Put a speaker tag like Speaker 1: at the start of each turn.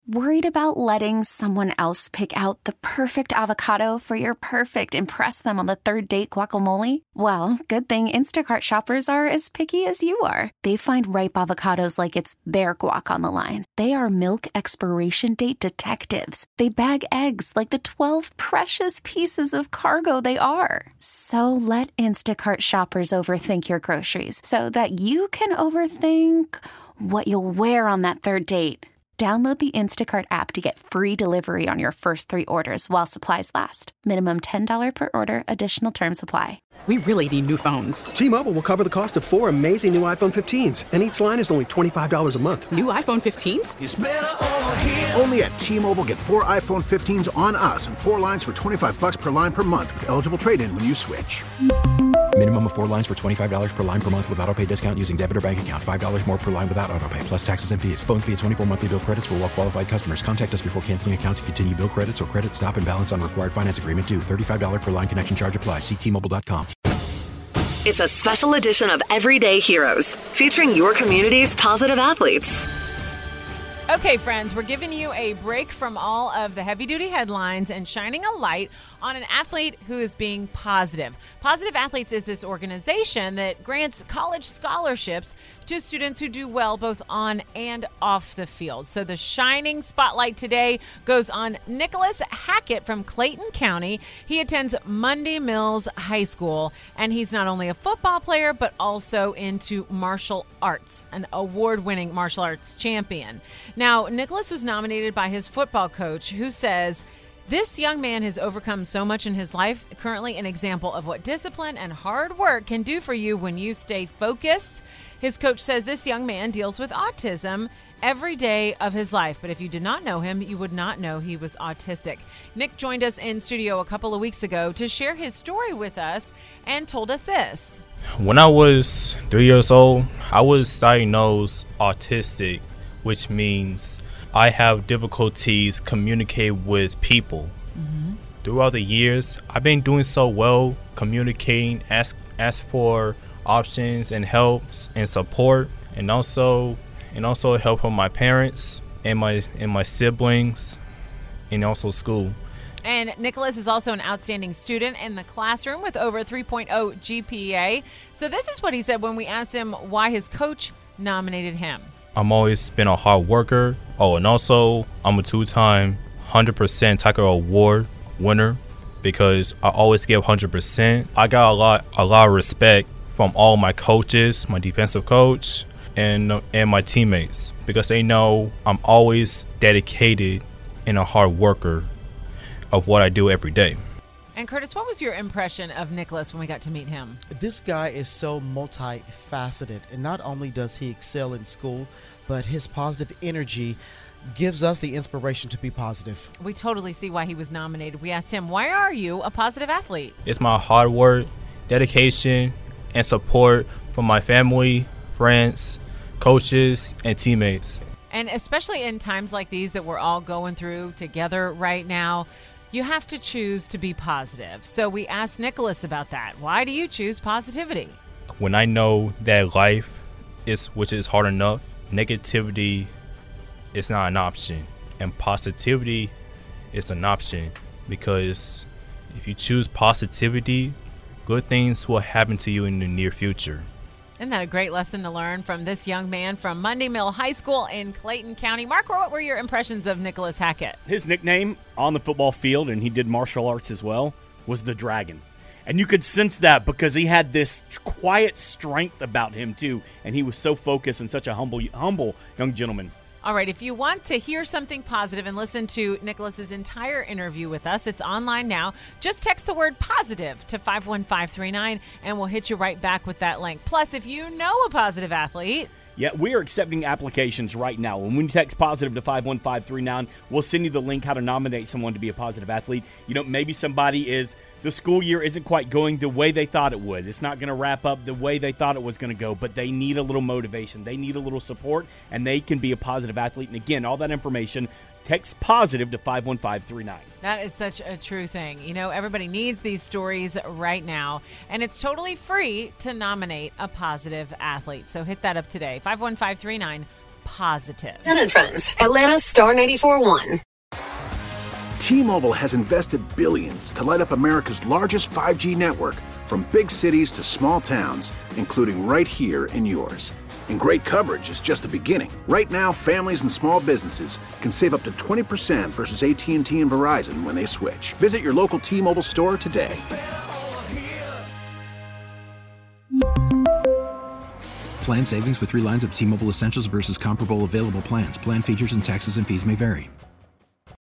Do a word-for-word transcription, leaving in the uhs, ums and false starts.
Speaker 1: Worried about letting someone else pick out the perfect avocado for your perfect impress them on the third date guacamole? Well, good thing Instacart shoppers are as picky as you are. They find ripe avocados like it's their guac on the line. They are milk expiration date detectives. They bag eggs like the twelve precious pieces of cargo they are. So let Instacart shoppers overthink your groceries so that you can overthink what you'll wear on that third date. Download the Instacart app to get free delivery on your first three orders while supplies last. Minimum ten dollars per order. Additional terms apply.
Speaker 2: We really need new phones.
Speaker 3: T-Mobile will cover the cost of four amazing new iPhone fifteens, and each line is only twenty-five dollars a month.
Speaker 2: New iPhone fifteens?
Speaker 4: It's better over here.
Speaker 5: Only at T-Mobile, get four iPhone fifteens on us and four lines for twenty-five dollars per line per month with eligible trade-in when you switch.
Speaker 6: Minimum of four lines for twenty-five dollars per line per month with autopay discount using debit or bank account. five dollars more per line without autopay, plus taxes and fees. Phone fee at twenty-four monthly bill credits for well-qualified customers. Contact us before canceling account to continue bill credits or credit stop and balance on required finance agreement due. thirty-five dollars per line connection charge applies. See T Mobile dot com.
Speaker 7: It's a special edition of Everyday Heroes, featuring your community's positive athletes.
Speaker 8: Okay, friends, we're giving you a break from all of the heavy-duty headlines and shining a light on an athlete who is being positive. Positive Athletes is this organization that grants college scholarships to students who do well both on and off the field. So the shining spotlight today goes on Nicholas Hackett from Clayton County. He attends Mundy Mills High School, and he's not only a football player, but also into martial arts, an award-winning martial arts champion. Now, Nicholas was nominated by his football coach, who says, this young man has overcome so much in his life, currently an example of what discipline and hard work can do for you when you stay focused. His coach says this young man deals with autism every day of his life, but if you did not know him, you would not know he was autistic. Nick joined us in studio a couple of weeks ago to share his story with us and told us this.
Speaker 9: When I was three years old, I was diagnosed autistic, which means I have difficulties communicating with people. Mm-hmm. Throughout the years, I've been doing so well communicating, ask ask for options and helps and support, and also and also help from my parents and my and my siblings, and also school.
Speaker 8: And Nicholas is also an outstanding student in the classroom with over three point oh G P A. So this is what he said when we asked him why his coach nominated him.
Speaker 9: I'm always been a hard worker. Oh, and also I'm a two-time one hundred percent Tiger Award winner because I always give one hundred percent. I got a lot, a lot of respect from all my coaches, my defensive coach, and and my teammates because they know I'm always dedicated and a hard worker of what I do every day.
Speaker 8: And Curtis, what was your impression of Nicholas when we got to meet him?
Speaker 10: This guy is so multifaceted, and not only does he excel in school, but his positive energy gives us the inspiration to be positive.
Speaker 8: We totally see why he was nominated. We asked him, why are you a positive athlete?
Speaker 9: It's my hard work, dedication, and support from my family, friends, coaches, and teammates.
Speaker 8: And especially in times like these that we're all going through together right now, you have to choose to be positive. So we asked Nicholas about that. Why do you choose positivity?
Speaker 9: When I know that life is, which is hard enough, negativity is not an option. And positivity is an option because if you choose positivity, good things will happen to you in the near future.
Speaker 8: Isn't that a great lesson to learn from this young man from Mundy Mill High School in Clayton County? Mark, what were your impressions of Nicholas Hackett?
Speaker 11: His nickname on the football field, and he did martial arts as well, was the Dragon. And you could sense that because he had this quiet strength about him, too. And he was so focused and such a humble, humble young gentleman.
Speaker 8: All right, if you want to hear something positive and listen to Nicholas's entire interview with us, it's online now. Just text the word positive to five one five three nine, and we'll hit you right back with that link. Plus, if you know a positive athlete...
Speaker 11: Yeah, we are accepting applications right now. When you text positive to five one five three nine, we'll send you the link how to nominate someone to be a positive athlete. You know, maybe somebody is, the school year isn't quite going the way they thought it would. It's not going to wrap up the way they thought it was going to go, but they need a little motivation. They need a little support, and they can be a positive athlete. And again, all that information, text positive to five one five three nine.
Speaker 8: That is such a true thing. You know, everybody needs these stories right now, and it's totally free to nominate a positive athlete. So hit that up today, five one five three nine, positive.
Speaker 7: And friends, Atlanta Star ninety-four point one.
Speaker 5: T-Mobile has invested billions to light up America's largest five G network, from big cities to small towns, including right here in yours. And great coverage is just the beginning. Right now, families and small businesses can save up to twenty percent versus A T and T and Verizon when they switch. Visit your local T-Mobile store today.
Speaker 6: Plan savings with three lines of T-Mobile Essentials versus comparable available plans. Plan features and taxes and fees may vary.